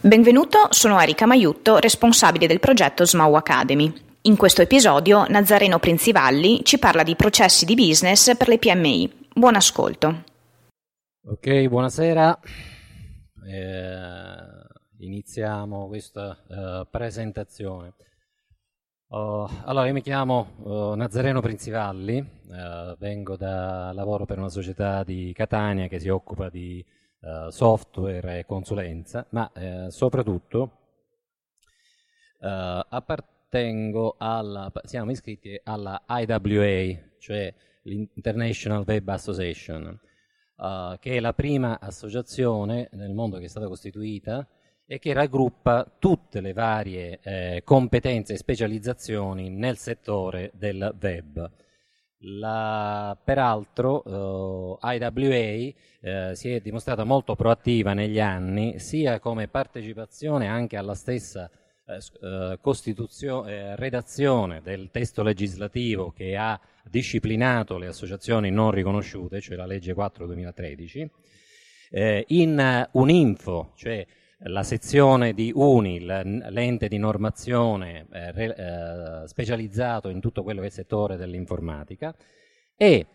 Benvenuto, sono Erika Maiutto, responsabile del progetto SMAU Academy. In questo episodio Nazzareno Prinzivalli ci parla di processi di business per le PMI. Buon ascolto. Ok, buonasera. Iniziamo questa presentazione. Allora, io mi chiamo Nazzareno Prinzivalli, lavoro per una società di Catania che si occupa di software e consulenza, ma soprattutto siamo iscritti alla IWA, cioè l'International Web Association, che è la prima associazione nel mondo che è stata costituita e che raggruppa tutte le varie competenze e specializzazioni nel settore del web. Peraltro IWA si è dimostrata molto proattiva negli anni, sia come partecipazione anche alla stessa redazione del testo legislativo che ha disciplinato le associazioni non riconosciute, cioè la legge 4/2013, in Uninfo, cioè la sezione di UNI, l'ente di normazione specializzato in tutto quello che è il settore dell'informatica, e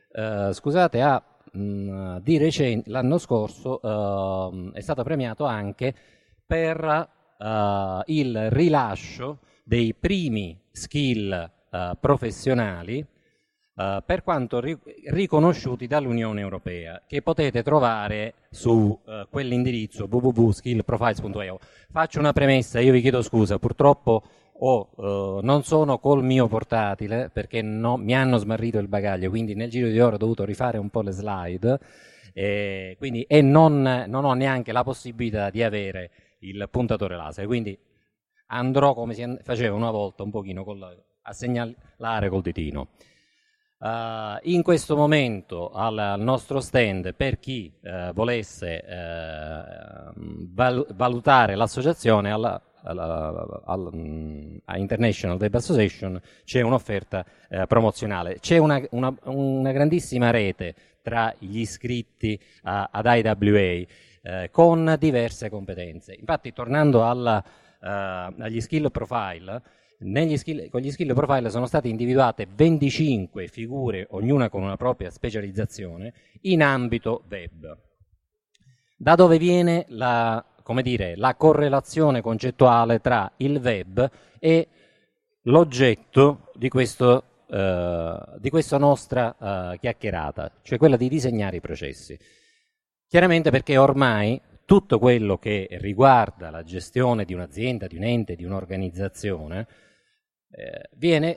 di recente, l'anno scorso è stato premiato anche per il rilascio dei primi skill professionali per quanto riconosciuti dall'Unione Europea, che potete trovare su quell'indirizzo www.skillprofiles.eu. Faccio una premessa, io vi chiedo scusa, purtroppo non sono col mio portatile perché mi hanno smarrito il bagaglio, quindi nel giro di ore ho dovuto rifare un po' le slide e non ho neanche la possibilità di avere il puntatore laser, quindi andrò come si faceva una volta un pochino a segnalare col ditino. In questo momento al nostro stand, per chi volesse valutare l'associazione a International Web Association, c'è un'offerta promozionale. C'è una grandissima rete tra gli iscritti ad IWA con diverse competenze. Infatti, tornando agli skill profile, con gli skill profile sono state individuate 25 figure, ognuna con una propria specializzazione, in ambito web. Da dove viene la correlazione concettuale tra il web e l'oggetto di questa nostra chiacchierata, cioè quella di disegnare i processi. Chiaramente perché ormai tutto quello che riguarda la gestione di un'azienda, di un ente, di un'organizzazione viene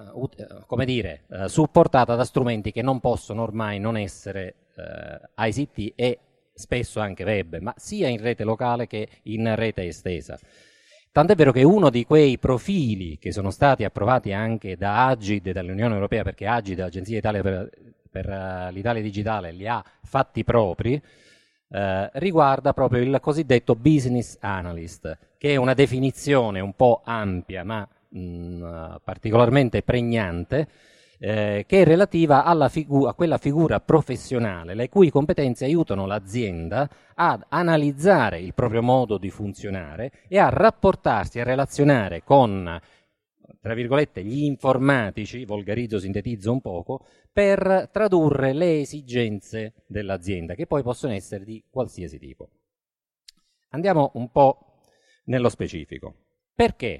supportata da strumenti che non possono ormai non essere ICT e spesso anche web, ma sia in rete locale che in rete estesa. Tant'è vero che uno di quei profili che sono stati approvati anche da Agid e dall'Unione Europea, perché Agid, l'Agenzia Italia per l'Italia Digitale, li ha fatti propri, riguarda proprio il cosiddetto business analyst, che è una definizione un po' ampia ma particolarmente pregnante, che è relativa a quella figura professionale le cui competenze aiutano l'azienda ad analizzare il proprio modo di funzionare e a rapportarsi, a relazionare con, tra virgolette, gli informatici, volgarizzo, sintetizzo un poco, per tradurre le esigenze dell'azienda, che poi possono essere di qualsiasi tipo. Andiamo un po' nello specifico. Perché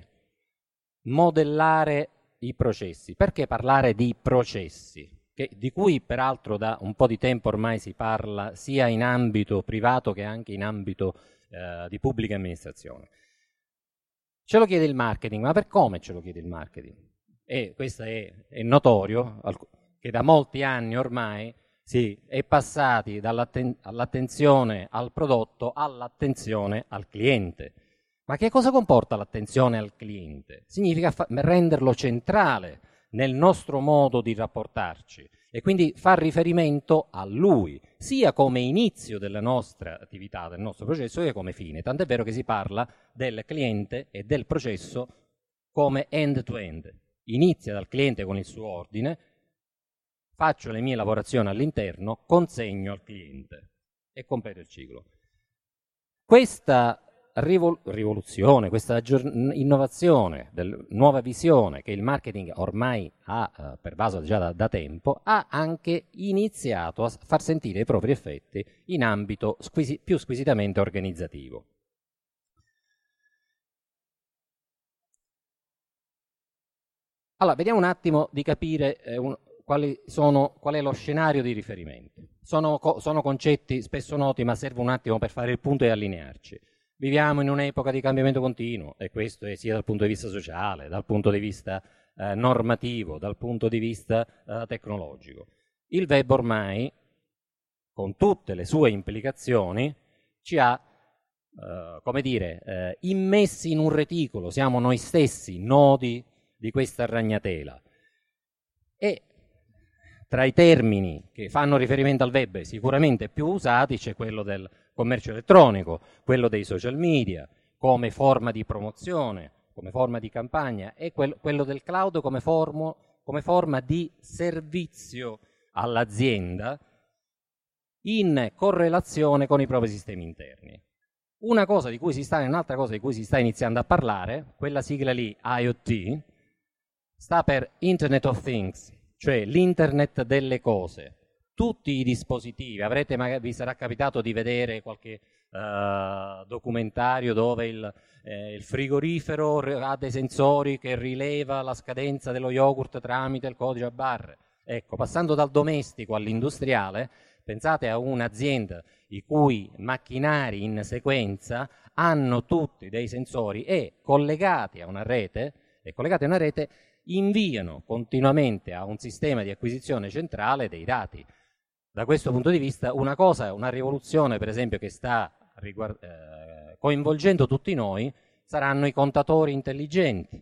modellare i processi? Perché parlare di processi? Di cui peraltro da un po' di tempo ormai si parla sia in ambito privato che anche in ambito di pubblica amministrazione. Ce lo chiede il marketing, ma per come ce lo chiede il marketing? E questo è notorio, che da molti anni ormai si è passati dall'attenzione al prodotto all'attenzione al cliente. Ma che cosa comporta l'attenzione al cliente? Significa renderlo centrale nel nostro modo di rapportarci e quindi far riferimento a lui, sia come inizio della nostra attività, del nostro processo, sia come fine. Tant'è vero che si parla del cliente e del processo come end-to-end. Inizia dal cliente con il suo ordine, faccio le mie lavorazioni all'interno, consegno al cliente e completo il ciclo. Questa rivoluzione, questa innovazione, nuova visione che il marketing ormai ha pervaso già da tempo, ha anche iniziato a far sentire i propri effetti in ambito più squisitamente organizzativo. Allora, vediamo un attimo di capire qual è lo scenario di riferimento. Sono concetti spesso noti, ma serve un attimo per fare il punto e allinearci. Viviamo in un'epoca di cambiamento continuo, e questo è sia dal punto di vista sociale, dal punto di vista normativo, dal punto di vista tecnologico. Il web ormai, con tutte le sue implicazioni, ci ha immessi in un reticolo. Siamo noi stessi nodi di questa ragnatela. E tra i termini che fanno riferimento al web sicuramente più usati c'è quello del commercio elettronico, quello dei social media come forma di promozione, come forma di campagna, e quello del cloud come forma di servizio all'azienda in correlazione con i propri sistemi interni. Un'altra cosa di cui si sta iniziando a parlare, quella sigla lì, IoT, sta per Internet of Things, cioè l'internet delle cose. Tutti i dispositivi, vi sarà capitato di vedere qualche documentario dove il frigorifero ha dei sensori che rileva la scadenza dello yogurt tramite il codice a barre. Ecco, passando dal domestico all'industriale, pensate a un'azienda i cui macchinari in sequenza hanno tutti dei sensori e collegati a una rete, inviano continuamente a un sistema di acquisizione centrale dei dati. Da questo punto di vista una rivoluzione per esempio che sta coinvolgendo tutti noi saranno i contatori intelligenti.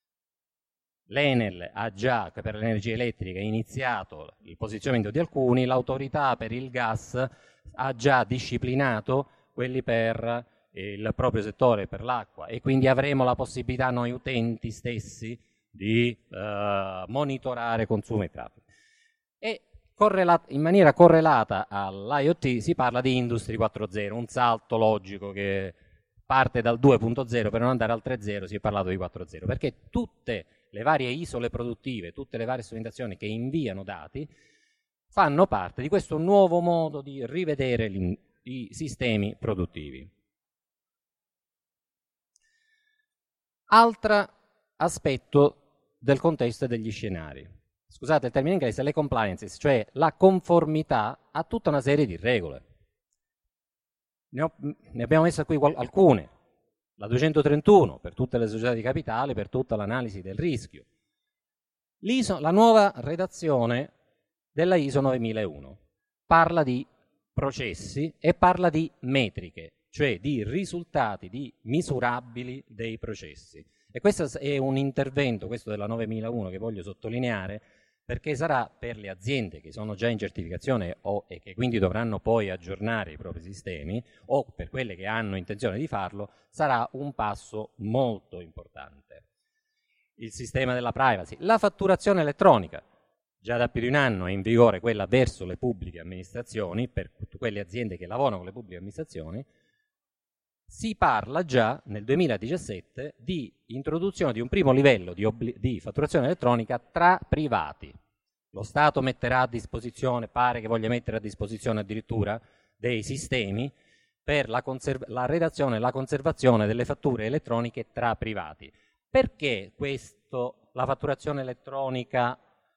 L'Enel ha già, per l'energia elettrica, iniziato il posizionamento di alcuni, l'autorità per il gas ha già disciplinato quelli per il proprio settore, per l'acqua, e quindi avremo la possibilità noi utenti stessi di monitorare consumo e traffico. E in maniera correlata all'IoT si parla di Industry 4.0, un salto logico che parte dal 2.0 per non andare al 3.0, si è parlato di 4.0, perché tutte le varie isole produttive, tutte le varie strumentazioni che inviano dati fanno parte di questo nuovo modo di rivedere i sistemi produttivi. Altro aspetto del contesto e degli scenari. Scusate il termine inglese, le compliances, cioè la conformità a tutta una serie di regole. Ne abbiamo messe qui alcune. La 231 per tutte le società di capitale, per tutta l'analisi del rischio. La nuova redazione della ISO 9001 parla di processi e parla di metriche, cioè di risultati misurabili dei processi. E questo è un intervento, questo della 9001, che voglio sottolineare, perché sarà per le aziende che sono già in certificazione e che quindi dovranno poi aggiornare i propri sistemi, o per quelle che hanno intenzione di farlo, sarà un passo molto importante. Il sistema della privacy, la fatturazione elettronica, già da più di un anno è in vigore quella verso le pubbliche amministrazioni, per quelle aziende che lavorano con le pubbliche amministrazioni. Si parla già nel 2017 di introduzione di un primo livello di fatturazione elettronica tra privati. Lo Stato metterà a disposizione, pare che voglia mettere a disposizione addirittura dei sistemi per la redazione e la conservazione delle fatture elettroniche tra privati. Perché la fatturazione elettronica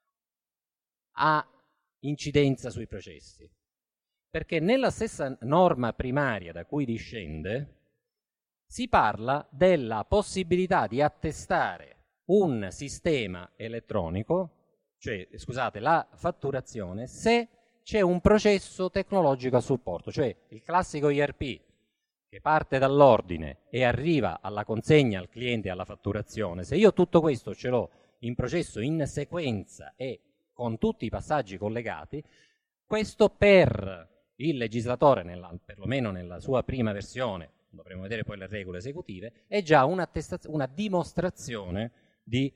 ha incidenza sui processi? Perché nella stessa norma primaria da cui discende si parla della possibilità di attestare un sistema elettronico, cioè, scusate, la fatturazione, se c'è un processo tecnologico a supporto, cioè il classico ERP che parte dall'ordine e arriva alla consegna al cliente e alla fatturazione. Se io tutto questo ce l'ho in processo in sequenza e con tutti i passaggi collegati, questo per il legislatore, perlomeno nella sua prima versione, dovremo vedere poi le regole esecutive, è già una dimostrazione di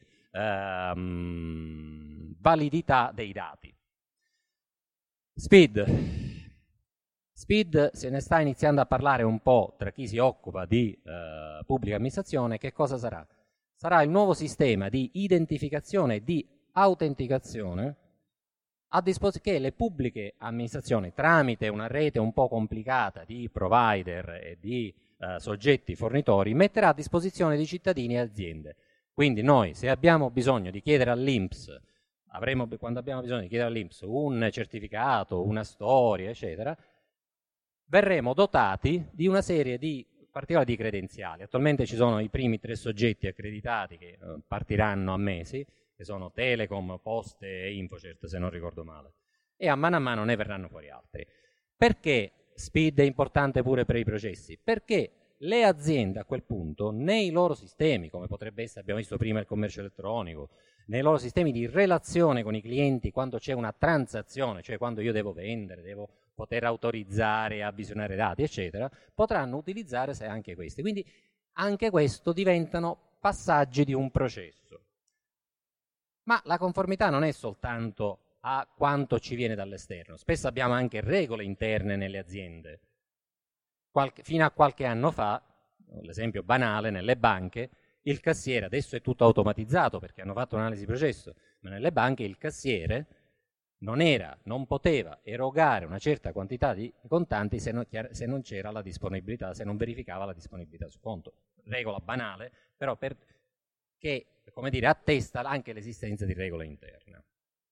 validità dei dati. SPID se ne sta iniziando a parlare un po' tra chi si occupa di pubblica amministrazione. Che cosa sarà? Sarà il nuovo sistema di identificazione e di autenticazione che le pubbliche amministrazioni, tramite una rete un po' complicata di provider e di soggetti fornitori, metterà a disposizione di cittadini e aziende. Quindi noi, se abbiamo bisogno di chiedere all'INPS, quando abbiamo bisogno di chiedere all'INPS un certificato, una storia, eccetera, verremo dotati di una serie di particolari di credenziali. Attualmente ci sono i primi 3 soggetti accreditati che partiranno a mesi, che sono Telecom, Poste e Infocert, se non ricordo male, e a mano ne verranno fuori altri. Perché SPID è importante pure per i processi? Perché le aziende a quel punto, nei loro sistemi, come potrebbe essere, abbiamo visto prima, il commercio elettronico, nei loro sistemi di relazione con i clienti, quando c'è una transazione, cioè quando io devo vendere, devo poter autorizzare a visionare dati, eccetera, potranno utilizzare anche questi. Quindi anche questo diventano passaggi di un processo. Ma la conformità non è soltanto a quanto ci viene dall'esterno. Spesso abbiamo anche regole interne nelle aziende. Fino a qualche anno fa, l'esempio banale, nelle banche, il cassiere, adesso è tutto automatizzato perché hanno fatto un'analisi di processo, ma nelle banche il cassiere non poteva erogare una certa quantità di contanti se non c'era la disponibilità, se non verificava la disponibilità sul conto. Regola banale, però che, come dire, attesta anche l'esistenza di regole interne.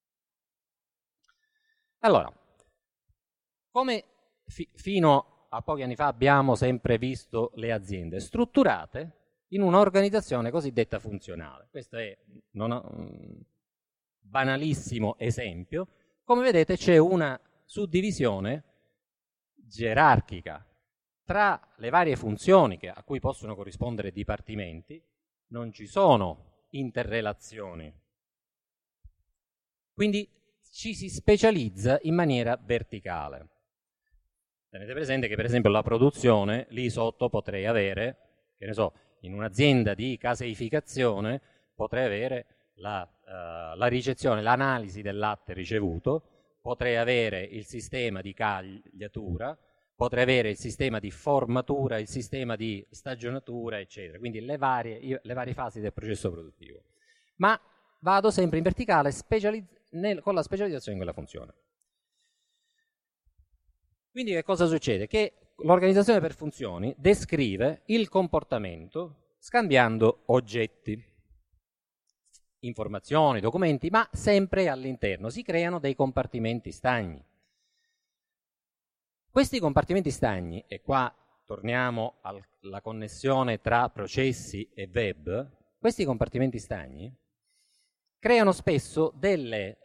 Allora, come fino a pochi anni fa abbiamo sempre visto le aziende strutturate in un'organizzazione cosiddetta funzionale. Questo è un banalissimo esempio. Come vedete c'è una suddivisione gerarchica tra le varie funzioni a cui possono corrispondere dipartimenti. Non ci sono interrelazioni. Quindi ci si specializza in maniera verticale. Tenete presente che per esempio la produzione, lì sotto potrei avere, che ne so, in un'azienda di caseificazione potrei avere la ricezione, l'analisi del latte ricevuto, potrei avere il sistema di cagliatura, potrei avere il sistema di formatura, il sistema di stagionatura, eccetera, quindi le varie fasi del processo produttivo. Ma vado sempre in verticale con la specializzazione in quella funzione. Quindi che cosa succede? Che l'organizzazione per funzioni descrive il comportamento scambiando oggetti, informazioni, documenti, ma sempre all'interno. Si creano dei compartimenti stagni. Questi compartimenti stagni, e qua torniamo alla connessione tra processi e web, questi compartimenti stagni creano spesso delle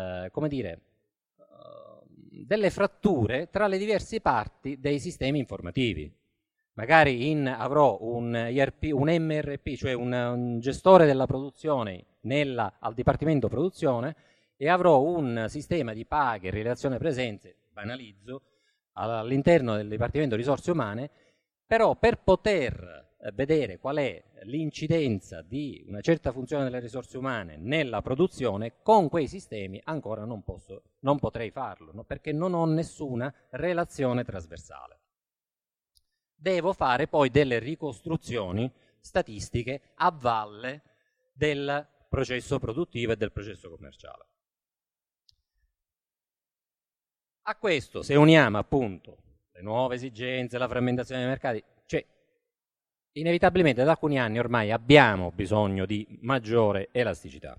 fratture tra le diverse parti dei sistemi informativi. Magari avrò un MRP, cioè un gestore della produzione al dipartimento produzione, e avrò un sistema di paghe, relazione presenze, banalizzo, all'interno del dipartimento risorse umane, però per poter vedere qual è l'incidenza di una certa funzione delle risorse umane nella produzione, con quei sistemi ancora non potrei farlo, no? Perché non ho nessuna relazione trasversale. Devo fare poi delle ricostruzioni statistiche a valle del processo produttivo e del processo commerciale. A questo, se uniamo appunto le nuove esigenze, la frammentazione dei mercati, cioè inevitabilmente da alcuni anni ormai abbiamo bisogno di maggiore elasticità.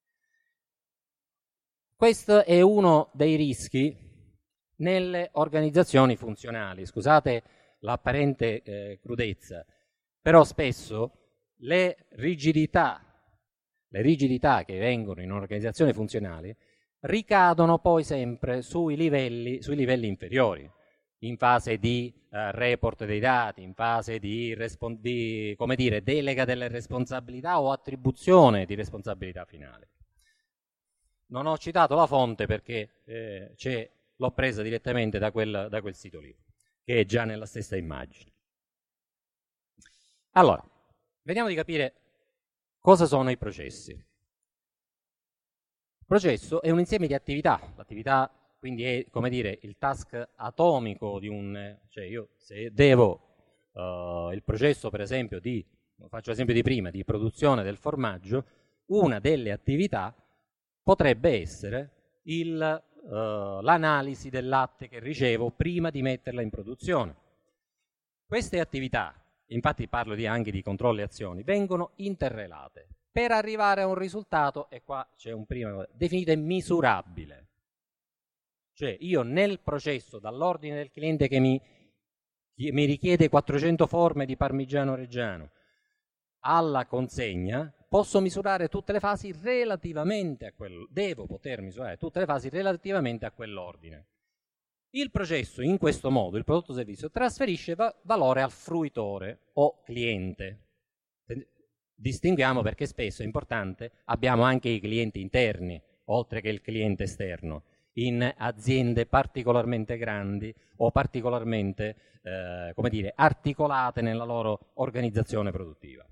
Questo è uno dei rischi nelle organizzazioni funzionali. Scusate l'apparente crudezza, però spesso le rigidità che vengono in organizzazioni funzionali ricadono poi sempre sui livelli inferiori, in fase di report dei dati, in fase di delega delle responsabilità o attribuzione di responsabilità finale. Non ho citato la fonte perché l'ho presa direttamente da quel sito lì, che è già nella stessa immagine. Allora, vediamo di capire cosa sono i processi. Il processo è un insieme di attività. L'attività quindi è, come dire, il task atomico di cioè io se devo il processo, per esempio, faccio l'esempio di prima, di produzione del formaggio, una delle attività potrebbe essere l'analisi del latte che ricevo prima di metterla in produzione. Queste attività, infatti parlo anche di controlli e azioni, vengono interrelate per arrivare a un risultato, e qua c'è un prima, definito misurabile. Cioè io nel processo, dall'ordine del cliente che mi richiede 400 forme di parmigiano reggiano alla consegna, posso misurare tutte le fasi relativamente a devo poter misurare tutte le fasi relativamente a quell'ordine. Il processo, in questo modo, il prodotto servizio, trasferisce valore al fruitore o cliente. Distinguiamo perché spesso è importante, abbiamo anche i clienti interni, oltre che il cliente esterno, in aziende particolarmente grandi o particolarmente, come dire, articolate nella loro organizzazione produttiva.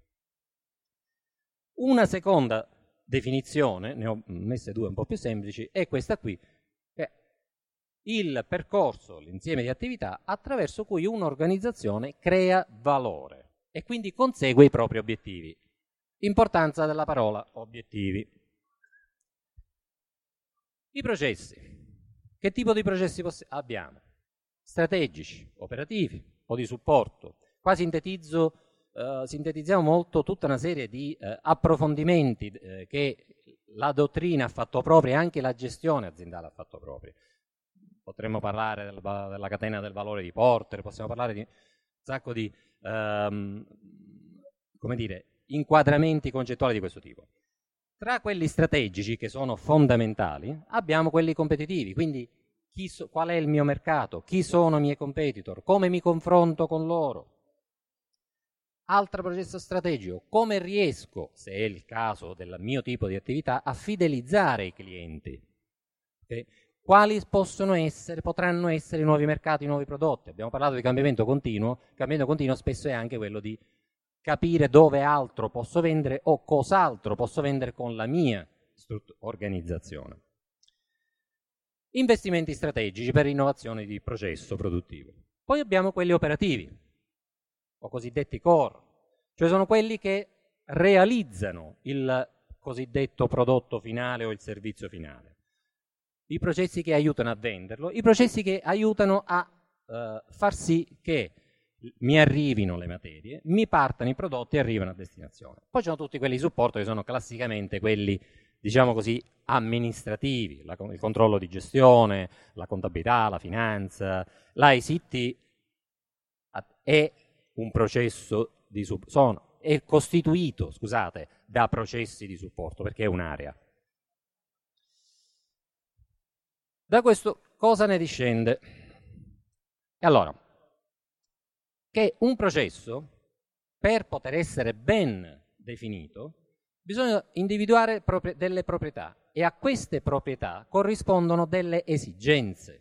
Una seconda definizione, ne ho messe due un po' più semplici, è questa qui, il percorso, l'insieme di attività attraverso cui un'organizzazione crea valore e quindi consegue i propri obiettivi. Importanza della parola obiettivi. I processi. Che tipo di processi abbiamo? Strategici, operativi o di supporto. Qua sintetizziamo molto tutta una serie di approfondimenti che la dottrina ha fatto propri e anche la gestione aziendale ha fatto propri. Potremmo parlare della catena del valore di Porter, possiamo parlare di un sacco di come dire, inquadramenti concettuali di questo tipo. Tra quelli strategici, che sono fondamentali, abbiamo quelli competitivi, quindi qual è il mio mercato, chi sono i miei competitor, come mi confronto con loro. Altro processo strategico, come riesco, se è il caso del mio tipo di attività, a fidelizzare i clienti. Okay? Quali potranno essere i nuovi mercati, i nuovi prodotti. Abbiamo parlato di cambiamento continuo. Il cambiamento continuo spesso è anche quello di capire dove altro posso vendere o cos'altro posso vendere con la mia organizzazione. Investimenti strategici per innovazione di processo produttivo. Poi abbiamo quelli operativi, o cosiddetti core, cioè sono quelli che realizzano il cosiddetto prodotto finale o il servizio finale. I processi che aiutano a venderlo, i processi che aiutano a far sì che mi arrivino le materie, mi partano i prodotti e arrivano a destinazione. Poi ci sono tutti quelli di supporto che sono classicamente quelli, diciamo così, amministrativi, il controllo di gestione, la contabilità, la finanza. L'ICT è un processo di è costituito, scusate, da processi di supporto, perché è un'area. Da questo cosa ne discende? E allora, che un processo, per poter essere ben definito, bisogna individuare delle proprietà e a queste proprietà corrispondono delle esigenze.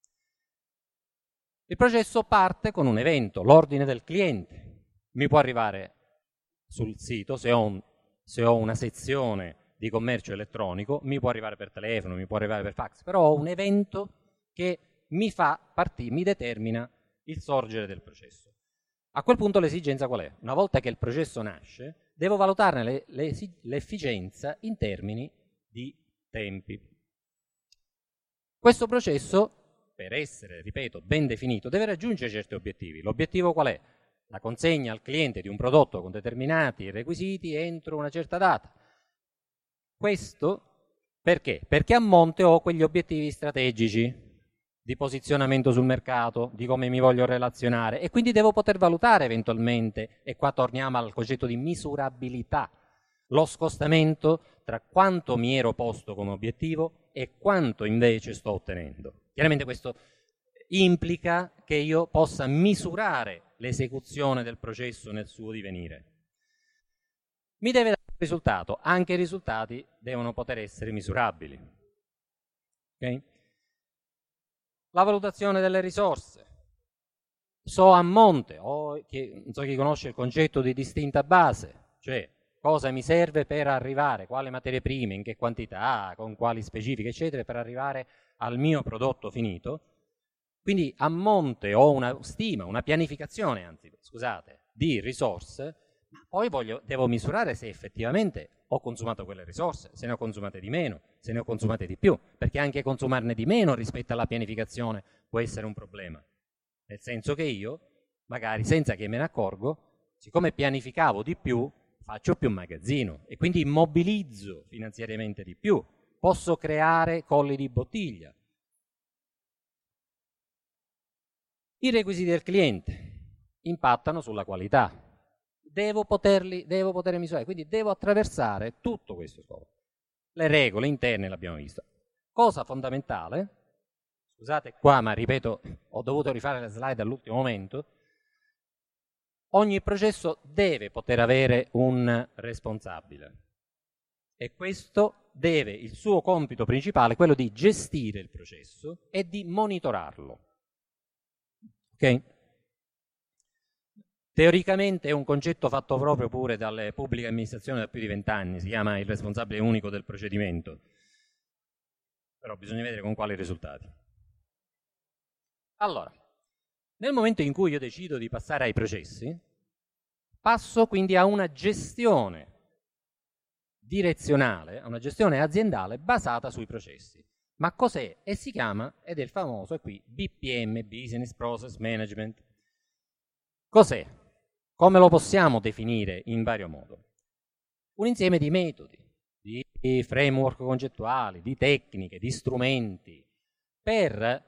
Il processo parte con un evento, l'ordine del cliente. Mi può arrivare sul sito, se ho una sezione di commercio elettronico, mi può arrivare per telefono, mi può arrivare per fax, però ho un evento che mi determina il sorgere del processo. A quel punto l'esigenza qual è? Una volta che il processo nasce, devo valutarne l'efficienza in termini di tempi. Questo processo, per essere, ripeto, ben definito, deve raggiungere certi obiettivi. L'obiettivo qual è? La consegna al cliente di un prodotto con determinati requisiti entro una certa data. Questo perché? Perché a monte ho quegli obiettivi strategici di posizionamento sul mercato, di come mi voglio relazionare e quindi devo poter valutare eventualmente, e qua torniamo al concetto di misurabilità, lo scostamento tra quanto mi ero posto come obiettivo e quanto invece sto ottenendo. Chiaramente questo implica che io possa misurare l'esecuzione del processo nel suo divenire. Mi deve dare un risultato, anche i risultati devono poter essere misurabili. Okay? La valutazione delle risorse. So a monte, non so chi conosce il concetto di distinta base, cioè cosa mi serve per arrivare, quale materie prime, in che quantità, con quali specifiche, eccetera, per arrivare al mio prodotto finito. Quindi a monte ho una stima, una pianificazione, anzi, scusate, di risorse, ma poi devo misurare se effettivamente ho consumato quelle risorse, se ne ho consumate di meno, se ne ho consumate di più, perché anche consumarne di meno rispetto alla pianificazione può essere un problema. Nel senso che io, magari senza che me ne accorgo, siccome pianificavo di più, faccio più magazzino e quindi immobilizzo finanziariamente di più, posso creare colli di bottiglia. I requisiti del cliente impattano sulla qualità. Devo poter misurare, quindi devo attraversare tutto questo scopo. Le regole interne l'abbiamo visto. Cosa fondamentale, scusate qua ma ripeto, ho dovuto rifare le slide all'ultimo momento, ogni processo deve poter avere un responsabile e questo il suo compito principale è quello di gestire il processo e di monitorarlo. Ok? Teoricamente è un concetto fatto proprio pure dalle pubbliche amministrazioni da più di 20 anni, si chiama il responsabile unico del procedimento, però bisogna vedere con quali risultati. Allora, nel momento in cui io decido di passare ai processi, passo quindi a una gestione direzionale, a una gestione aziendale basata sui processi. Ma cos'è? E si chiama, ed è il famoso, è qui, BPM, Business Process Management. Cos'è? Come lo possiamo definire in vario modo? Un insieme di metodi, di framework concettuali, di tecniche, di strumenti per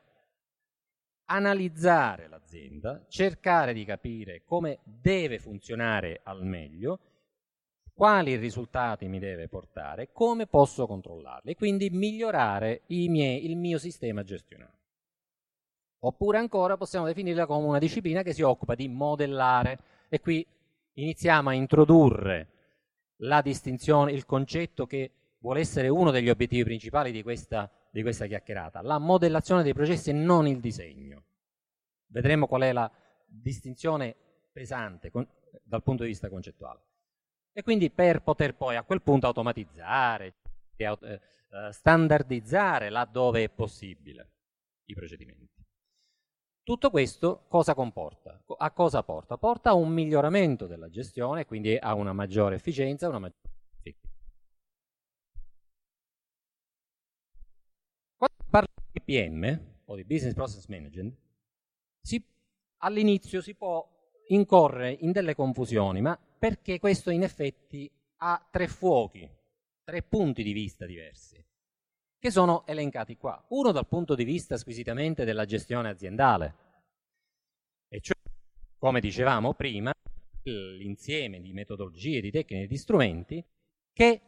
analizzare l'azienda, cercare di capire come deve funzionare al meglio, quali risultati mi deve portare, come posso controllarli, e quindi migliorare il mio sistema gestionale. Oppure ancora possiamo definirla come una disciplina che si occupa di modellare, e qui iniziamo a introdurre la distinzione, il concetto che vuole essere uno degli obiettivi principali di questa chiacchierata, la modellazione dei processi e non il disegno. Vedremo qual è la distinzione pesante dal punto di vista concettuale. E quindi per poter poi a quel punto automatizzare, standardizzare laddove è possibile i procedimenti. Tutto questo cosa comporta? A cosa porta? Porta a un miglioramento della gestione, quindi a una maggiore efficienza, una maggiore efficacia. Quando parlo di BPM o di Business Process Management, all'inizio si può incorrere in delle confusioni, ma perché questo in effetti ha 3 fuochi, 3 punti di vista diversi, che sono elencati qua. Uno dal punto di vista squisitamente della gestione aziendale, e cioè, come dicevamo prima, l'insieme di metodologie, di tecniche e di strumenti che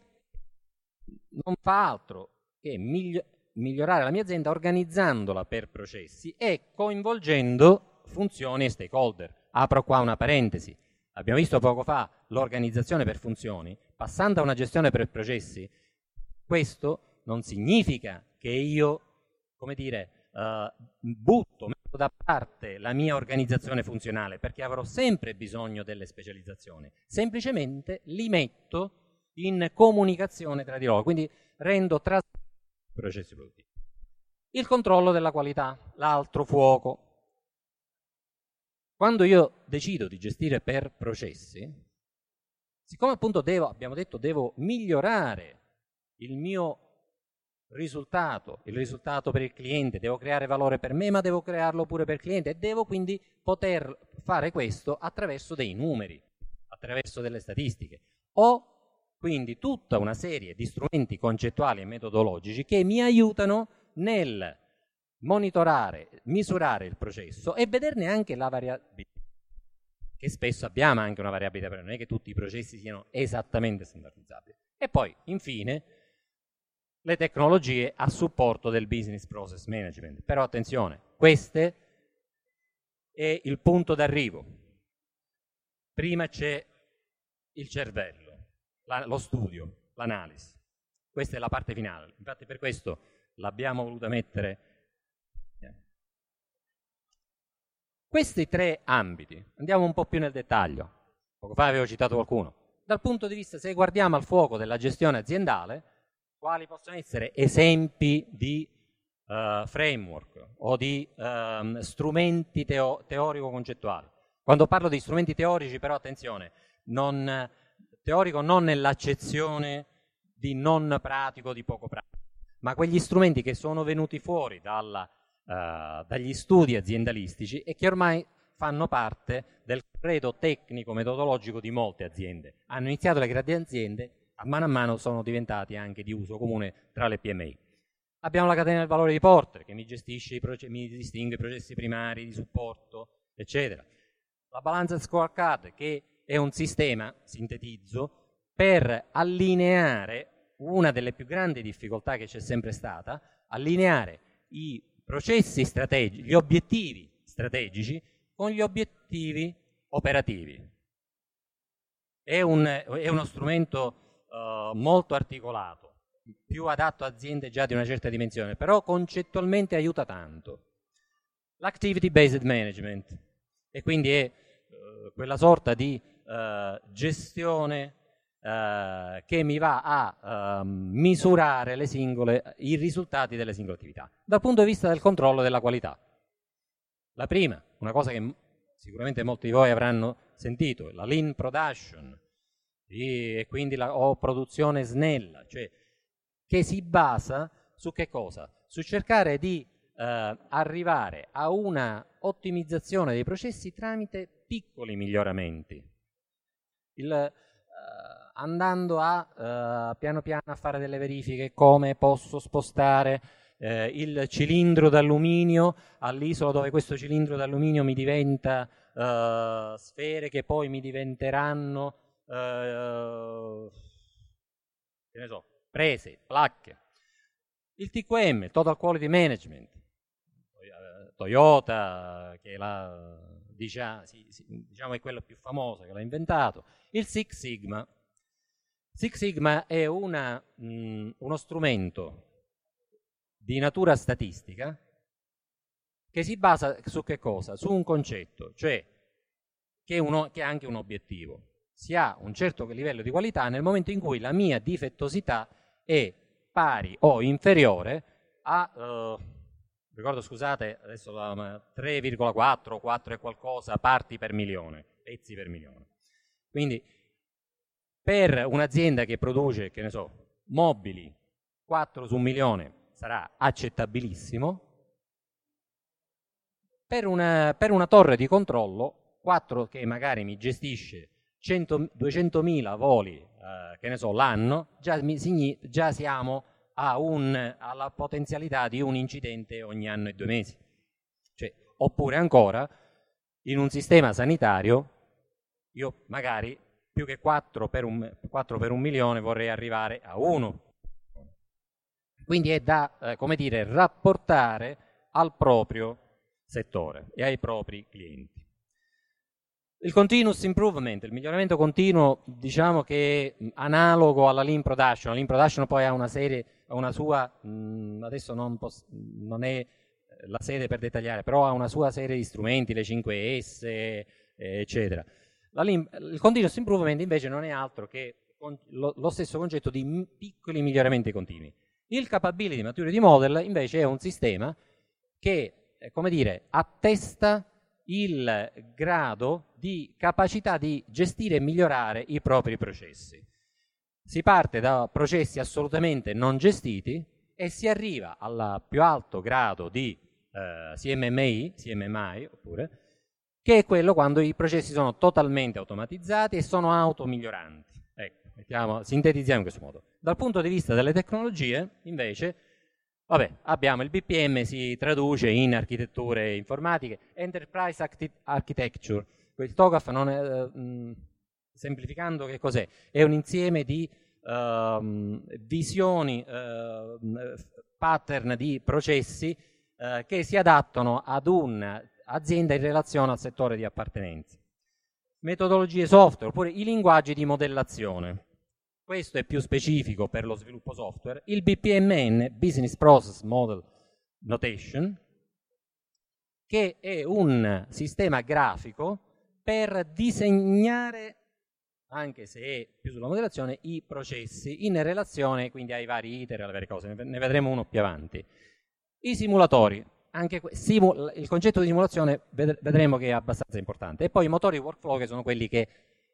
non fa altro che migliorare la mia azienda organizzandola per processi e coinvolgendo funzioni e stakeholder. Apro qua una parentesi. Abbiamo visto poco fa l'organizzazione per funzioni, passando a una gestione per processi. Questo non significa che io, come dire, metto da parte la mia organizzazione funzionale, perché avrò sempre bisogno delle specializzazioni. Semplicemente li metto in comunicazione tra di loro, quindi rendo trasparenti i processi produttivi. Il controllo della qualità, l'altro fuoco. Quando io decido di gestire per processi, siccome appunto abbiamo detto, devo migliorare il mio risultato, il risultato per il cliente, devo creare valore per me, ma devo crearlo pure per il cliente, e devo quindi poter fare questo attraverso dei numeri, attraverso delle statistiche, o quindi tutta una serie di strumenti concettuali e metodologici che mi aiutano nel monitorare, misurare il processo e vederne anche la variabilità, che spesso abbiamo anche una variabilità, però non è che tutti i processi siano esattamente standardizzabili. E poi, infine, le tecnologie a supporto del business process management. Però attenzione, questo è il punto d'arrivo. Prima c'è il cervello, lo studio, l'analisi. Questa è la parte finale. Infatti per questo l'abbiamo voluta mettere. Questi 3 ambiti, andiamo un po' più nel dettaglio. Poco fa avevo citato qualcuno. Dal punto di vista, se guardiamo al fuoco della gestione aziendale, quali possono essere esempi di framework o di strumenti teorico-concettuali? Quando parlo di strumenti teorici, però attenzione, teorico non nell'accezione di non pratico, di poco pratico, ma quegli strumenti che sono venuti fuori dagli studi aziendalistici e che ormai fanno parte del credo tecnico-metodologico di molte aziende. Hanno iniziato le grandi aziende, a mano sono diventati anche di uso comune tra le PMI. Abbiamo la catena del valore di Porter, che mi distingue i processi primari di supporto, eccetera. La Balanced Scorecard, che è un sistema, sintetizzo, per allineare una delle più grandi difficoltà che c'è sempre stata, allineare i processi strategici, gli obiettivi strategici con gli obiettivi operativi. È uno strumento molto articolato, più adatto a aziende già di una certa dimensione, però concettualmente aiuta tanto. L'activity based management, e quindi è quella sorta di gestione che mi va a misurare i risultati delle singole attività. Dal punto di vista del controllo della qualità, la prima, una cosa che sicuramente molti di voi avranno sentito, la lean production, e quindi o produzione snella, cioè che si basa su che cosa? Su cercare di arrivare a una ottimizzazione dei processi tramite piccoli miglioramenti, andando a piano piano a fare delle verifiche, come posso spostare il cilindro d'alluminio all'isola dove questo cilindro d'alluminio mi diventa sfere che poi mi diventeranno che ne so, prese, placche. Il TQM, il Total Quality Management, Toyota, che diciamo è quello più famoso, che l'ha inventato. Il Six Sigma. Six Sigma è uno strumento di natura statistica che si basa su che cosa? Su un concetto, cioè che ha anche un obiettivo. Si ha un certo livello di qualità nel momento in cui la mia difettosità è pari o inferiore a, ricordo scusate, adesso 3,4, 4 e qualcosa parti per milione, pezzi per milione. Quindi per un'azienda che produce, che ne so, mobili, 4 su 1 milione sarà accettabilissimo. Per una torre di controllo, 4 che magari mi gestisce 200.000 voli, che ne so, l'anno, già siamo alla potenzialità di un incidente ogni anno e 2 mesi. Cioè, oppure ancora, in un sistema sanitario, io magari più che 4 per 1 milione vorrei arrivare a 1. Quindi è da, come dire, rapportare al proprio settore e ai propri clienti. Il continuous improvement, il miglioramento continuo, diciamo che è analogo alla lean production. La lean production poi ha una sua, adesso non è la sede per dettagliare, però ha una sua serie di strumenti, le 5S, eccetera. Il continuous improvement invece non è altro che lo stesso concetto di piccoli miglioramenti continui. Il Capability Maturity Model invece è un sistema che, come dire, attesta il grado di capacità di gestire e migliorare i propri processi. Si parte da processi assolutamente non gestiti e si arriva al più alto grado di CMMI, oppure, che è quello quando i processi sono totalmente automatizzati e sono automiglioranti. Ecco, sintetizziamo in questo modo. Dal punto di vista delle tecnologie, invece, abbiamo il BPM, si traduce in architetture informatiche, Enterprise Architecture. Il TOGAF non è, semplificando, che cos'è? È un insieme di visioni, pattern di processi che si adattano ad un'azienda in relazione al settore di appartenenza. Metodologie software, oppure i linguaggi di modellazione. Questo è più specifico per lo sviluppo software. Il BPMN, Business Process Model Notation, che è un sistema grafico per disegnare anche se è più sulla modellazione, i processi in relazione quindi ai vari iter, alle varie cose, ne vedremo uno più avanti. I simulatori, anche il concetto di simulazione vedremo che è abbastanza importante, e poi i motori workflow, che sono quelli che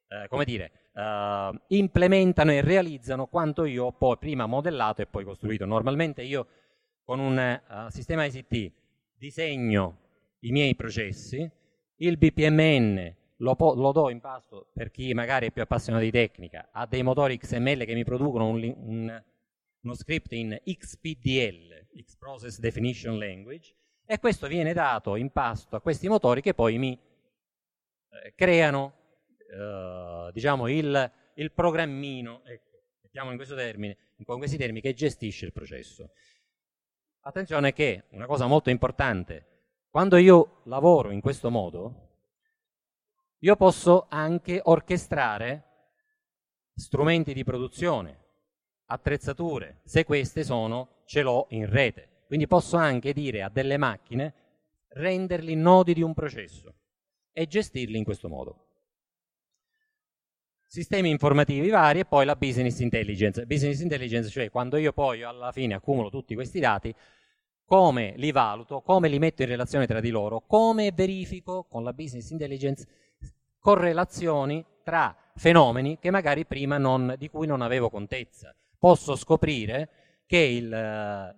implementano e realizzano quanto io ho poi prima modellato e poi costruito. Normalmente io con un sistema ICT disegno i miei processi, il BPMN lo do in pasto per chi magari è più appassionato di tecnica, ha dei motori XML che mi producono uno script in XPDL, X Process Definition Language, e questo viene dato in pasto a questi motori che poi mi creano diciamo il programmino, ecco, mettiamo in questo termine, con questi termini, che gestisce il processo. Attenzione che una cosa molto importante, quando io lavoro in questo modo, io posso anche orchestrare strumenti di produzione, attrezzature, se queste ce l'ho in rete. Quindi posso anche dire a delle macchine, renderli nodi di un processo e gestirli in questo modo. Sistemi informativi vari e poi la business intelligence. Business intelligence, cioè quando io poi alla fine accumulo tutti questi dati, come li valuto, come li metto in relazione tra di loro, come verifico con la business intelligence correlazioni tra fenomeni che magari prima di cui non avevo contezza. Posso scoprire che la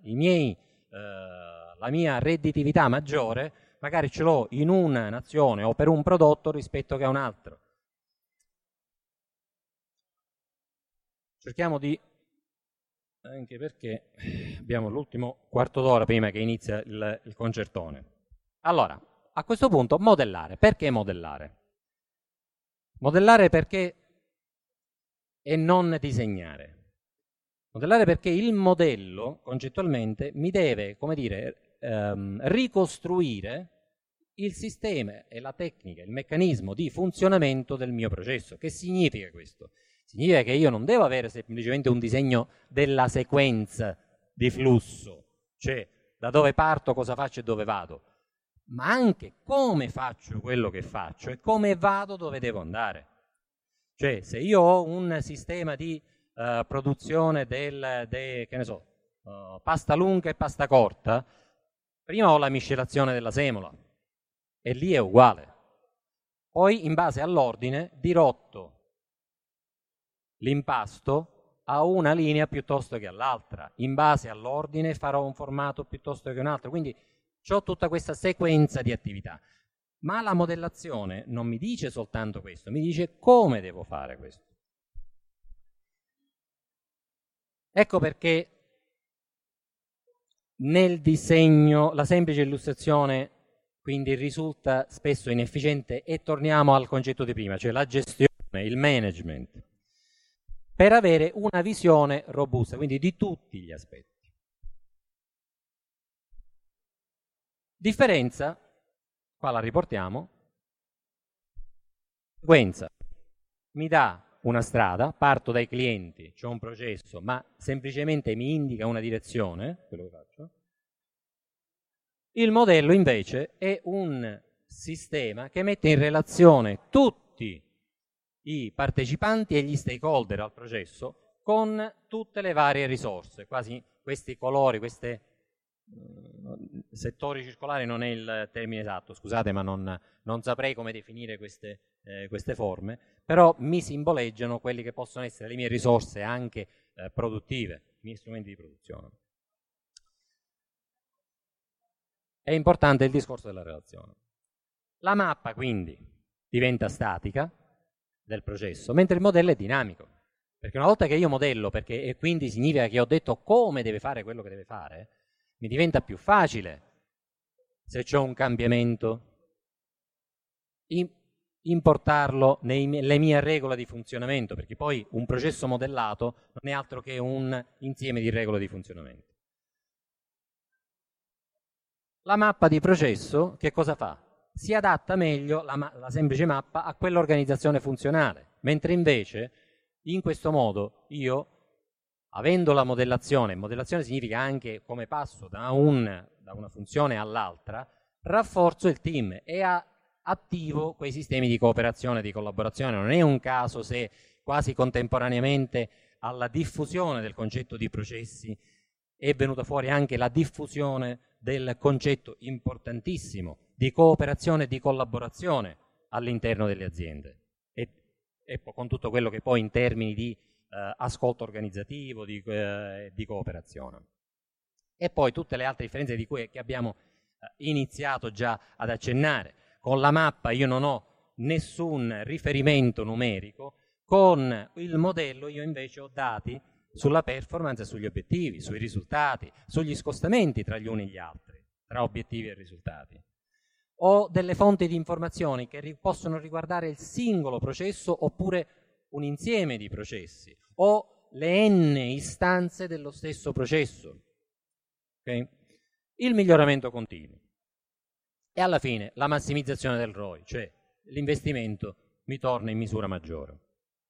mia redditività maggiore magari ce l'ho in una nazione o per un prodotto rispetto che a un altro. Cerchiamo di, anche perché abbiamo l'ultimo quarto d'ora prima che inizia il concertone. Allora, a questo punto modellare. Perché modellare? Modellare perché e non disegnare. Modellare perché il modello, concettualmente, mi deve, come dire, ricostruire il sistema e la tecnica, il meccanismo di funzionamento del mio processo. Che significa questo? Significa che io non devo avere semplicemente un disegno della sequenza di flusso, cioè da dove parto, cosa faccio e dove vado, ma anche come faccio quello che faccio e come vado dove devo andare. Cioè, se io ho un sistema di produzione che ne so, pasta lunga e pasta corta, prima ho la miscelazione della semola e lì è uguale. Poi, in base all'ordine, dirotto l'impasto a una linea piuttosto che all'altra. In base all'ordine farò un formato piuttosto che un altro. Quindi ho tutta questa sequenza di attività. Ma la modellazione non mi dice soltanto questo, mi dice come devo fare questo. Ecco perché nel disegno la semplice illustrazione quindi risulta spesso inefficiente, e torniamo al concetto di prima, cioè la gestione, il management, per avere una visione robusta, quindi di tutti gli aspetti. Differenza, qua la riportiamo, sequenza, mi dà una strada, parto dai clienti, c'ho un processo, ma semplicemente mi indica una direzione, quello che faccio. Il modello invece è un sistema che mette in relazione tutti i partecipanti e gli stakeholder al processo con tutte le varie risorse. Quasi questi colori, questi settori circolari non è il termine esatto, scusate, ma non saprei come definire queste forme, però mi simboleggiano quelli che possono essere le mie risorse anche produttive, i miei strumenti di produzione. È importante il discorso della relazione. La mappa quindi diventa statica del processo, mentre il modello è dinamico. Perché una volta che io modello, e quindi significa che ho detto come deve fare quello che deve fare, mi diventa più facile, se c'è un cambiamento, importarlo nelle mie regole di funzionamento, perché poi un processo modellato non è altro che un insieme di regole di funzionamento. La mappa di processo che cosa fa? Si adatta meglio la semplice mappa a quell'organizzazione funzionale, mentre invece in questo modo io, avendo la modellazione significa anche come passo da una funzione all'altra, rafforzo il team e attivo quei sistemi di cooperazione e di collaborazione. Non è un caso se quasi contemporaneamente alla diffusione del concetto di processi è venuta fuori anche la diffusione del concetto importantissimo di cooperazione e di collaborazione all'interno delle aziende, e con tutto quello che poi in termini di ascolto organizzativo, di cooperazione. E poi tutte le altre differenze che abbiamo iniziato già ad accennare. Con la mappa io non ho nessun riferimento numerico, con il modello io invece ho dati sulla performance e sugli obiettivi, sui risultati, sugli scostamenti tra gli uni e gli altri, tra obiettivi e risultati. Ho delle fonti di informazioni che possono riguardare il singolo processo oppure un insieme di processi o le n istanze dello stesso processo. Okay? Il miglioramento continuo. E alla fine la massimizzazione del ROI, cioè l'investimento mi torna in misura maggiore.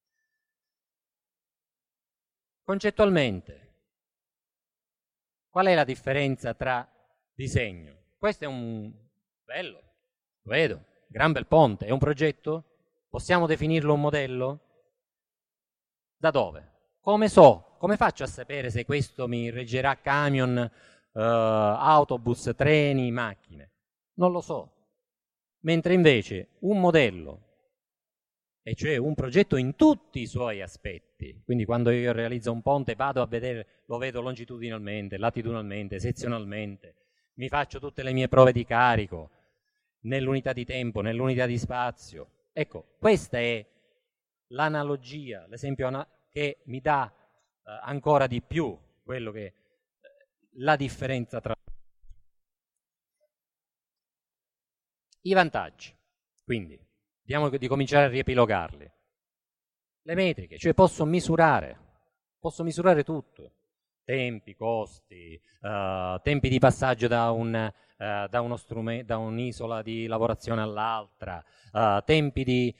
Concettualmente, qual è la differenza tra disegno? Questo è un bello, lo vedo, gran bel ponte, è un progetto? Possiamo definirlo un modello? Da dove? Come faccio a sapere se questo mi reggerà camion, autobus, treni, macchine? Non lo so. Mentre invece un modello, e cioè un progetto in tutti i suoi aspetti, quindi quando io realizzo un ponte vado a vedere, lo vedo longitudinalmente, latitudinalmente, sezionalmente, mi faccio tutte le mie prove di carico, nell'unità di tempo, nell'unità di spazio. Ecco, questa è l'analogia, l'esempio che mi dà ancora di più quello che la differenza tra i vantaggi. Quindi vediamo di cominciare a riepilogarli. Le metriche, cioè posso misurare tutto, tempi, costi, tempi di passaggio da un'isola di lavorazione all'altra, tempi di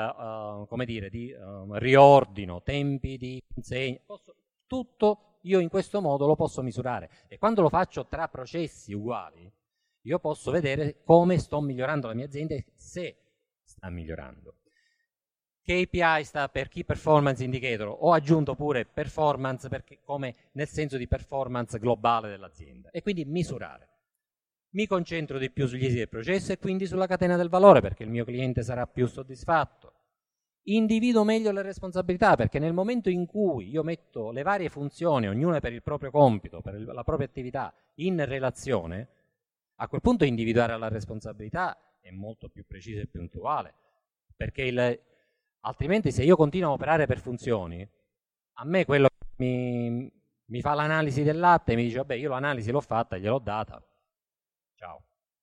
riordino, tempi di consegna, tutto io in questo modo lo posso misurare, e quando lo faccio tra processi uguali io posso vedere come sto migliorando la mia azienda e se sta migliorando. KPI sta per Key Performance Indicator, ho aggiunto pure performance perché come nel senso di performance globale dell'azienda, e quindi misurare. Mi concentro di più sugli esiti del processo e quindi sulla catena del valore perché il mio cliente sarà più soddisfatto. Individuo meglio le responsabilità perché nel momento in cui io metto le varie funzioni, ognuna per il proprio compito, per la propria attività, in relazione, a quel punto individuare la responsabilità è molto più preciso e puntuale, perché altrimenti se io continuo a operare per funzioni, a me quello che mi fa l'analisi del latte e mi dice vabbè io l'analisi l'ho fatta, gliel'ho data, ciao.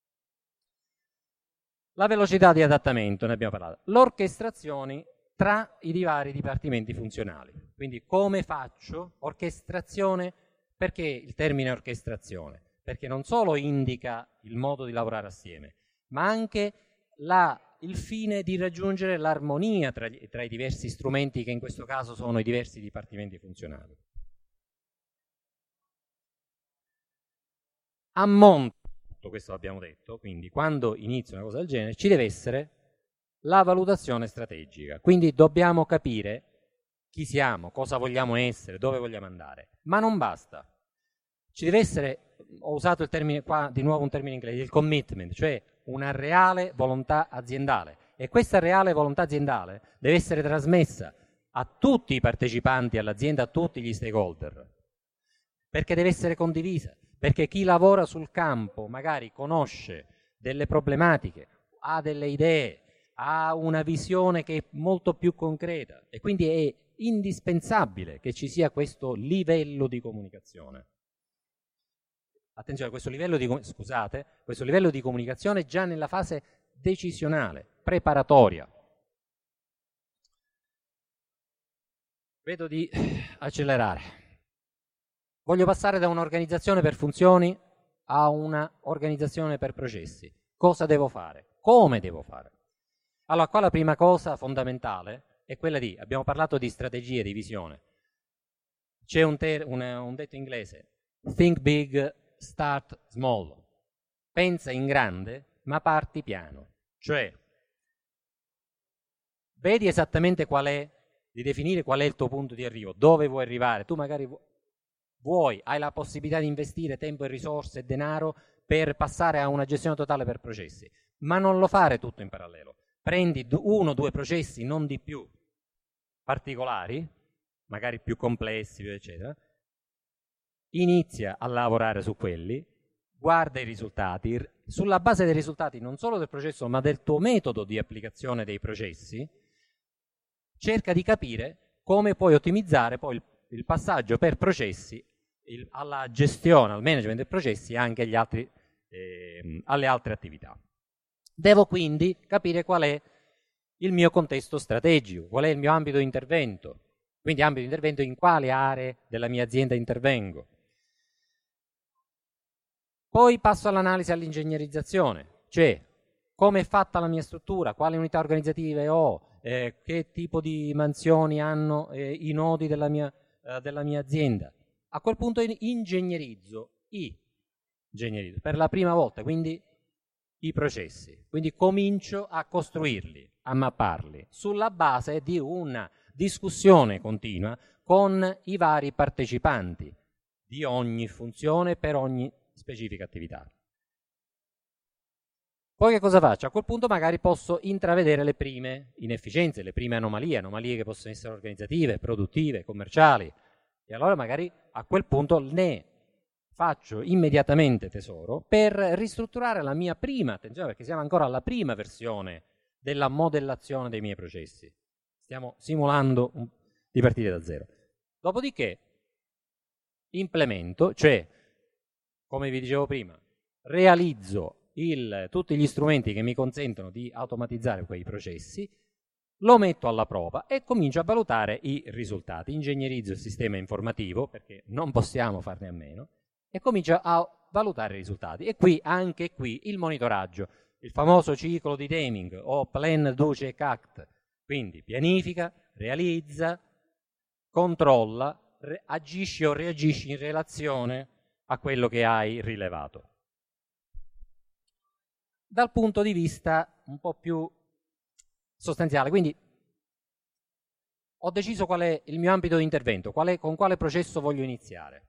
La velocità di adattamento, ne abbiamo parlato. L'orchestrazione tra i vari dipartimenti funzionali. Quindi come faccio orchestrazione? Perché il termine orchestrazione? Perché non solo indica il modo di lavorare assieme, ma anche il fine di raggiungere l'armonia tra i diversi strumenti che in questo caso sono i diversi dipartimenti funzionali. A monte, tutto questo l'abbiamo detto, quindi quando inizia una cosa del genere ci deve essere la valutazione strategica, quindi dobbiamo capire chi siamo, cosa vogliamo essere, dove vogliamo andare, ma non basta. Ci deve essere, ho usato il termine qua, di nuovo un termine inglese, il commitment, cioè una reale volontà aziendale, e questa reale volontà aziendale deve essere trasmessa a tutti i partecipanti all'azienda, a tutti gli stakeholder, perché deve essere condivisa, perché chi lavora sul campo magari conosce delle problematiche, ha delle idee, ha una visione che è molto più concreta, e quindi è indispensabile che ci sia questo livello di comunicazione. Attenzione, questo livello di comunicazione già nella fase decisionale, preparatoria. Vedo di accelerare. Voglio passare da un'organizzazione per funzioni a un'organizzazione per processi. Cosa devo fare? Come devo fare? Allora, qua la prima cosa fondamentale è quella abbiamo parlato di strategia, di visione. C'è un detto inglese, think big, start small. Pensa in grande, ma parti piano. Cioè, vedi esattamente di definire qual è il tuo punto di arrivo, dove vuoi arrivare. Tu magari hai la possibilità di investire tempo e risorse e denaro per passare a una gestione totale per processi, ma non lo fare tutto in parallelo. Prendi 1 o 2 processi, non di più, particolari, magari più complessi, eccetera, inizia a lavorare su quelli, guarda i risultati, sulla base dei risultati non solo del processo ma del tuo metodo di applicazione dei processi, cerca di capire come puoi ottimizzare poi il passaggio per processi alla gestione, al management dei processi e anche alle altre attività. Devo quindi capire qual è il mio contesto strategico, qual è il mio ambito di intervento, quindi ambito di intervento in quale aree della mia azienda intervengo. Poi passo all'analisi e all'ingegnerizzazione, cioè come è fatta la mia struttura, quali unità organizzative ho, che tipo di mansioni hanno i nodi della mia azienda. A quel punto ingegnerizzo per la prima volta, quindi i processi. Quindi comincio a costruirli, a mapparli, sulla base di una discussione continua con i vari partecipanti di ogni funzione per ogni specifica attività. Poi che cosa faccio? A quel punto magari posso intravedere le prime inefficienze, le prime anomalie che possono essere organizzative, produttive, commerciali, e allora magari a quel punto ne faccio immediatamente tesoro per ristrutturare la mia prima, attenzione perché siamo ancora alla prima versione della modellazione dei miei processi, stiamo simulando di partire da zero. Dopodiché implemento, cioè come vi dicevo prima, realizzo tutti gli strumenti che mi consentono di automatizzare quei processi, lo metto alla prova e comincio a valutare i risultati. Ingegnerizzo il sistema informativo, perché non possiamo farne a meno, e comincio a valutare i risultati. E anche qui, il monitoraggio, il famoso ciclo di Deming o Plan, Do, Check, Act. Quindi pianifica, realizza, controlla, agisci o reagisci in relazione a quello che hai rilevato. Dal punto di vista un po' più sostanziale, quindi ho deciso qual è il mio ambito di intervento, con quale processo voglio iniziare.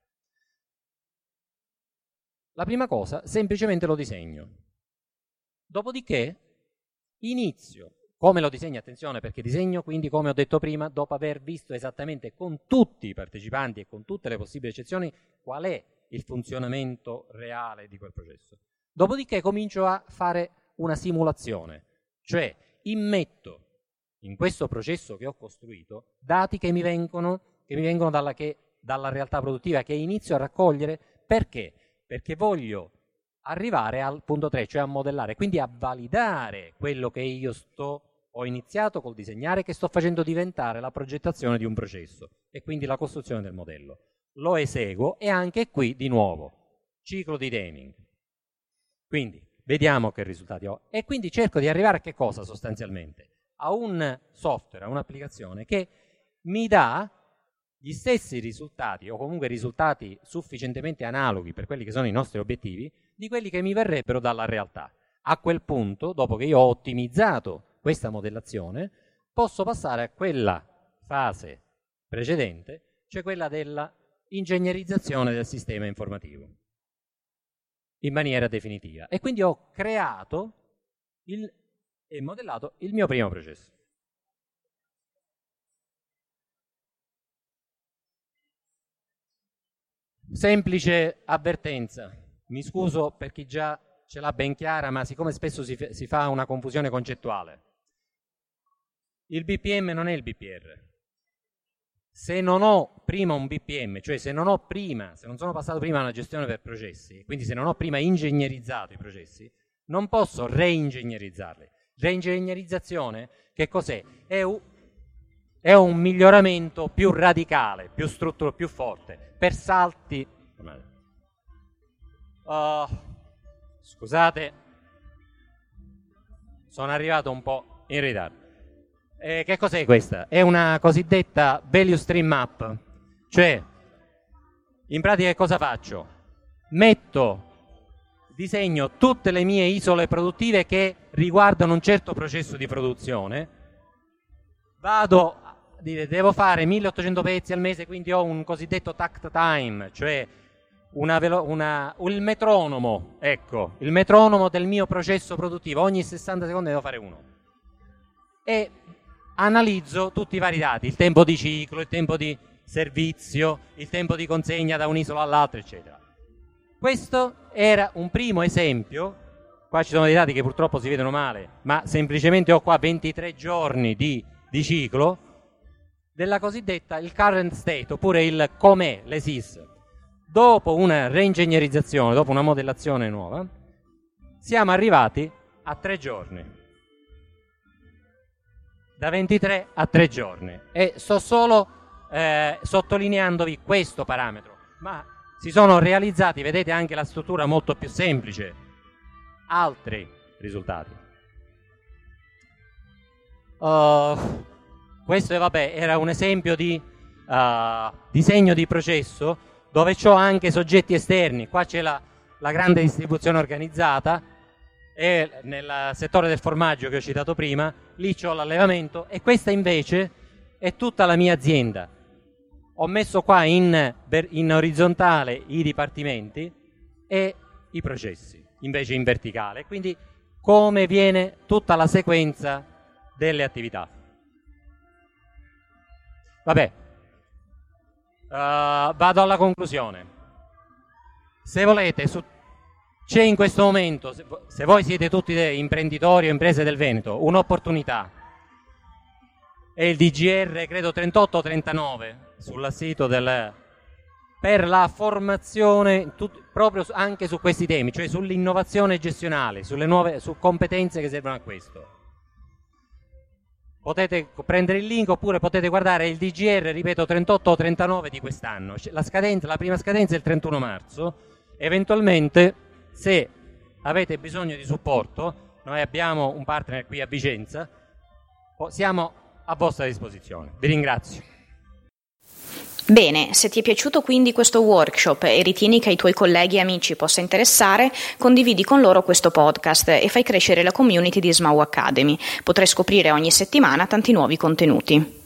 La prima cosa, semplicemente lo disegno. Dopodiché inizio. Come lo disegno? Attenzione, perché disegno quindi, come ho detto prima, dopo aver visto esattamente con tutti i partecipanti e con tutte le possibili eccezioni qual è il funzionamento reale di quel processo. Dopodiché comincio a fare una simulazione, cioè immetto in questo processo che ho costruito dati che mi vengono dalla realtà produttiva, che inizio a raccogliere. Perché? Perché voglio arrivare al punto 3, cioè a modellare, quindi a validare quello che io ho iniziato col disegnare, che sto facendo diventare la progettazione di un processo e quindi la costruzione del modello. Lo eseguo e anche qui di nuovo ciclo di Deming. Quindi vediamo che risultati ho e quindi cerco di arrivare a che cosa sostanzialmente? A un software, a un'applicazione che mi dà gli stessi risultati o comunque risultati sufficientemente analoghi per quelli che sono i nostri obiettivi di quelli che mi verrebbero dalla realtà. A quel punto, dopo che io ho ottimizzato questa modellazione, posso passare a quella fase precedente, cioè quella della ingegnerizzazione del sistema informativo in maniera definitiva. E quindi ho creato e modellato il mio primo processo. Semplice avvertenza, mi scuso per chi già ce l'ha ben chiara, ma siccome spesso si fa una confusione concettuale. Il BPM non è il BPR. Se non ho prima un BPM, cioè se non sono passato prima a una gestione per processi, quindi se non ho prima ingegnerizzato i processi, non posso reingegnerizzarli. Reingegnerizzazione, che cos'è? È un miglioramento più radicale, più strutturato, più forte, per salti. Scusate, sono arrivato un po' in ritardo. Che cos'è questa? È una cosiddetta value stream map, cioè in pratica che cosa faccio? Disegno tutte le mie isole produttive che riguardano un certo processo di produzione vado a dire devo fare 1800 pezzi al mese, quindi ho un cosiddetto takt time, cioè il metronomo, ecco, il metronomo del mio processo produttivo, ogni 60 secondi devo fare uno. E analizzo tutti i vari dati, il tempo di ciclo, il tempo di servizio, il tempo di consegna da un'isola all'altra, eccetera. Questo era un primo esempio. Qua ci sono dei dati che purtroppo si vedono male, ma semplicemente ho qua 23 giorni di ciclo della cosiddetta il current state, oppure il com'è, l'ESIS. Dopo una reingegnerizzazione, dopo una modellazione nuova, siamo arrivati a 3 giorni. Da 23 a 3 giorni. E sto solo sottolineandovi questo parametro, ma si sono realizzati, vedete anche la struttura molto più semplice, altri risultati. Questo era un esempio di disegno di processo dove c'ho anche soggetti esterni. Qua c'è la grande distribuzione organizzata, e nel settore del formaggio che ho citato prima, lì c'ho l'allevamento, e questa invece è tutta la mia azienda. Ho messo qua in orizzontale i dipartimenti e i processi, invece in verticale, quindi come viene tutta la sequenza delle attività. Vabbè, vado alla conclusione. Se volete, c'è in questo momento, se voi siete tutti imprenditori o imprese del Veneto, un'opportunità. È il DGR, credo 38 o 39, sul sito per la formazione proprio anche su questi temi, cioè sull'innovazione gestionale, su competenze che servono a questo. Potete prendere il link, oppure potete guardare il DGR, ripeto, 38 o 39 di quest'anno. La prima scadenza è il 31 marzo. Eventualmente, se avete bisogno di supporto, noi abbiamo un partner qui a Vicenza, siamo a vostra disposizione. Vi ringrazio. Bene, se ti è piaciuto quindi questo workshop e ritieni che ai tuoi colleghi e amici possa interessare, condividi con loro questo podcast e fai crescere la community di SMAU Academy. Potrai scoprire ogni settimana tanti nuovi contenuti.